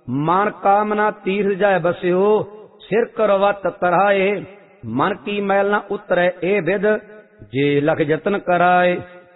ਮਨ ਕਾਮਨਾ ਤੀਰਥ ਜਾਏ ਬਸਿਓ, ਸਿਰ ਕਰਵਤ ਤਰਾਏ। ਮਨ ਕੀ ਮੈਲ ਨਾ ਉਤਰੈ ਇਹ ਵਿਦ, ਜੇ ਲਖ ਯਤਨ ਕਰਾਏ।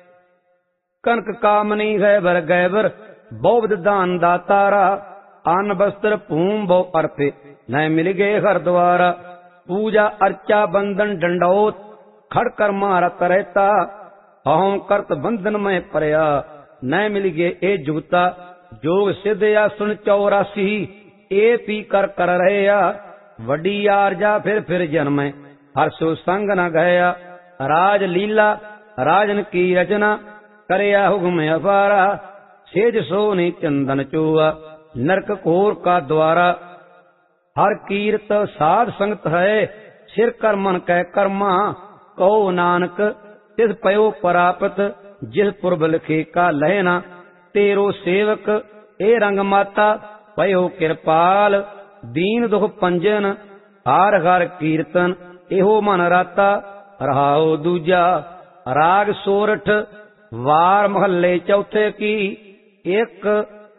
ਕਨਕ ਕਾਮਨੀ ਗੈਬਰ ਗੈਬਰ, ਬਹੁ ਵਿਦ ਦਾਨ ਦਾਤਾਰਾ। ਅੰਨ ਬਸਤਰ ਭੂਮ ਬਹੁ ਅਰਪੇ, ਨੈ ਮਿਲ ਗਏ ਹਰ ਦੁਆਰਾ। ਪੂਜਾ ਅਰਚਾ ਬੰਧਨ ਡੰਡੋਤ, ਖੜ ਕਰਮਾ ਰਤ ਰਹਿਤਾ। ਹਉ ਕਰਤ ਬੰਧਨ ਮੈਂ ਪਰਿਆ, ਨੈ ਮਿਲ ਗਏ ਇਹ ਜੁਗਤਾ। ਜੋਗ ਸਿੱਧ ਆਸਣ 84, ਇਹ ਪੀ ਕਰ ਰਹਿਆ। ਵੱਡੀ ਆਰਜਾ ਫਿਰ ਜਨਮੈ, ਹਰ ਸੋ ਸੰਗ ਨ ਗਇਆ। ਰਾਜ ਲੀਲਾ ਰਾਜਨ ਕੀ ਰਚਨਾ, ਕਰਿਆ ਹੁਕਮ ਅਪਾਰਾ। ਸੇਜ ਸੋਨੀ ਚੰਦਨ ਚੂਆ, ਨਰਕ ਘੋਰ ਕਾ द्वारा। हर कीरत साध संगत है, सिर कर मन कै कर्मा। कहो नानक तिस पयो परापत, जिस पुरब लिखे का लहना। तेरो सेवक ए रंग माता, पयो कृपाल दीन दुख पंजन। हार हर कीर्तन एहो मन राता, रहाओ दूजा। राग सोरठ वार महल्ले चौथे की, एक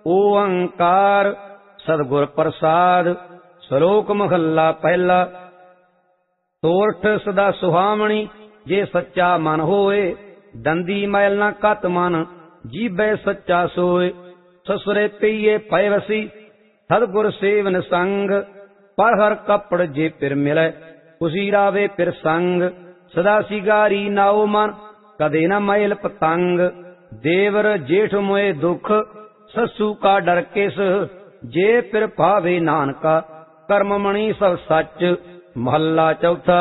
ओंकार सतगुर प्रसाद। ਸ਼ਲੋਕ ਮਹੱਲਾ ਪਹਿਲਾ। ਸੋਰਠ ਸਦਾ ਸੁਹਾਵਣੀ, ਜੇ ਸੱਚਾ ਮਨ ਹੋਏ। ਦੰਦੀ ਮੈਲ ਨਾ ਕਤ ਮਨ, ਜੀਬੈ ਸੱਚਾ ਸੋਏ। ਸਸੁਰੇ ਪਈਏ ਪੈ ਵਸੀ, ਸਤਿਗੁਰ ਸੇਵਨ ਸੰਗ। ਪਰ ਹਰ ਕੱਪੜ ਜੇ ਪਿਰ ਮਿਲੈ, ਉਸੀ ਰਾਵੇ ਪਿਰ ਸੰਗ। ਸਦਾ ਸਿਗਾਰੀ ਨਾਉ ਮਨ, ਕਦੇ ਨਾ ਮੈਲ ਪਤੰਗ। ਦੇਵਰ ਜੇਠ ਮੋਏ ਦੁਖ, ਸੱਸੂ ਕਾ ਡਰ ਕਿਸ। ਜੇ ਪਿਰ ਭਾਵੇ ਨਾਨਕਾ, ਕਰਮ ਮਣੀ ਸਭ ਸੱਚ। ਮਹੱਲਾ ਚੌਥਾ।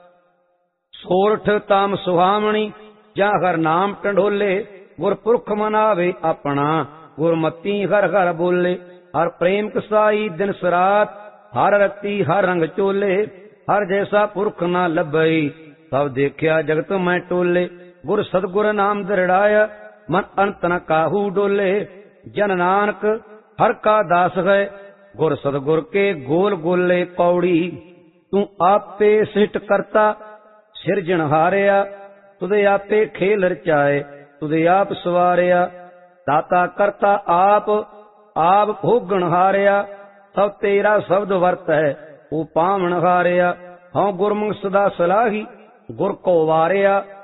ਸੋਰਠ ਤਾਮ ਸੁਹਾਵਣੀ, ਜਾਂ ਹਰ ਨਾਮ ਟੰਡੋਲੇ। ਗੁਰਪੁਰਖ ਮਨਾਵੇ ਆਪਣਾ, ਗੁਰਮਤੀ ਹਰ ਹਰ ਬੋਲੇ। ਹਰ ਪ੍ਰੇਮ ਕਸਾਈ ਦਿਨ ਸਰਾਤ, ਹਰ ਰਤੀ ਹਰ ਰੰਗ ਚੋਲੇ। ਹਰ ਜੈਸਾ ਪੁਰਖ ਨਾ ਲੱਭਈ, ਸਭ ਦੇਖਿਆ ਜਗਤ ਮੈਂ ਟੋਲੇ। ਗੁਰ ਸਤਗੁਰ ਨਾਮ ਦਰੜਾਇਆ, ਮਨ ਅੰਤ ਨ ਕਾਹੂ ਡੋਲੇ। ਜਨ ਨਾਨਕ ਹਰ ਕਾ ਦਾਸ ਹੈ, ਗੁਰ ਸਤਗੁਰ ਕੇ ਗੋਲ ਗੋਲੇ ਪੌੜੀ। ਤੂੰ ਆਪੇ ਸਿਟ ਕਰਤਾ ਸਿਰਜਣ ਹਾਰਿਆ, ਤੁਦੇ ਆਪੇ ਖੇਲ ਰਚਾਏ, ਤੁਦੇ ਆਪ ਸਵਾਰਿਆ। ਦਾਤਾ ਕਰਤਾ ਆਪ, ਆਪ ਭੋਗਣ ਹਾਰਿਆ। ਸਭ ਤੇਰਾ ਸ਼ਬਦ ਵਰਤ ਹੈ, ਉਹ ਪਾਵਣ ਹਾਰਿਆ। ਹਉ ਗੁਰਮੁਖ ਸਦਾ ਸਲਾਹੀ, ਗੁਰ ਕੋ ਵਾਰਿਆ।